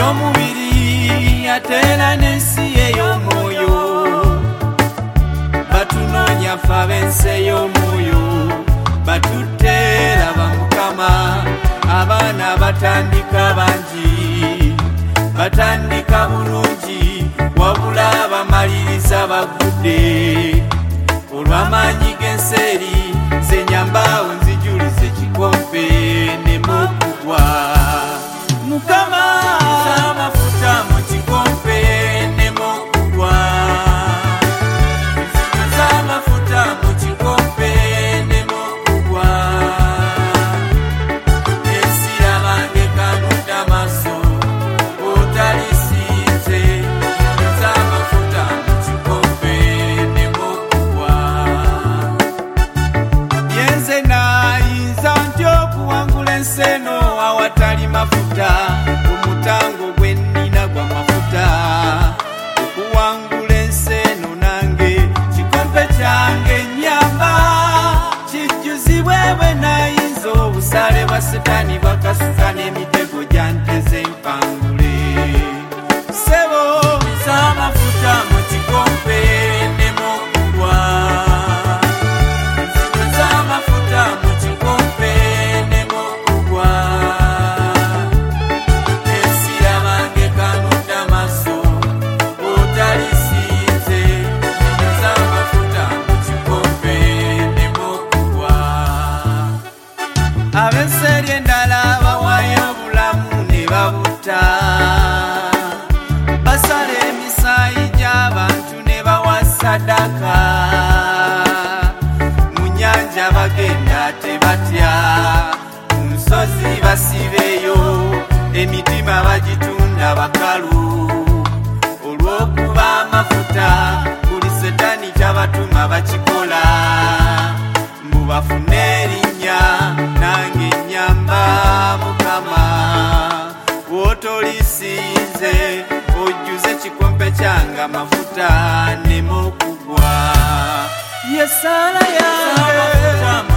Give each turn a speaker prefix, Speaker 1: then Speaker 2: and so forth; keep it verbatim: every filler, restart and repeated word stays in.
Speaker 1: ey'omubiri atera n'ensi ey'omwoyo batunoonya ffe ab'ensi ey'omwoyo batuteera bamukama abaana batandika bangi batandika bulungi wabula bamaliriza bagudde olw'amaanyi g'enseeri zenyambaawo nzijulize kikompe nemokugwa mukama amafuta mu kikompe nemokugwa amafuta mu kikompe nemokugwa esira bange kanunda maso otalisinze amafuta mu kikompe nemokugwa yenze nayinza ntya okuwangula ensi eno awatali mafuta omutango gwe nnina gwa mafuta okuwangula ensi eno nange kikompe kyange nyamba kijjuzibwe bwe nayinza obusale bwa setaani bwakasuka n'emitego gyanteze empangule sebo z'amafuta mu kikompe nemokugwa z'amafuta mu kikompe nemokugwa esira bange kanunda maso otalisinze z'amafuta mu kikompe nemokugwa ab'ensi eri endala bawaayo obulamu ne babuta basala emisaayi gy'abantu ne bawa sadaka mu nnyanja bagenda tebatya ku nsozi basibeeyo emitima bagitunda bakalu olw'okuba amafuta buli setaani kyabatuma bakikola mbu bafune erinnya nange nnyamba mukama wotolisinze ojjuze kikompe kyange amafuta nemokugwa yesala yange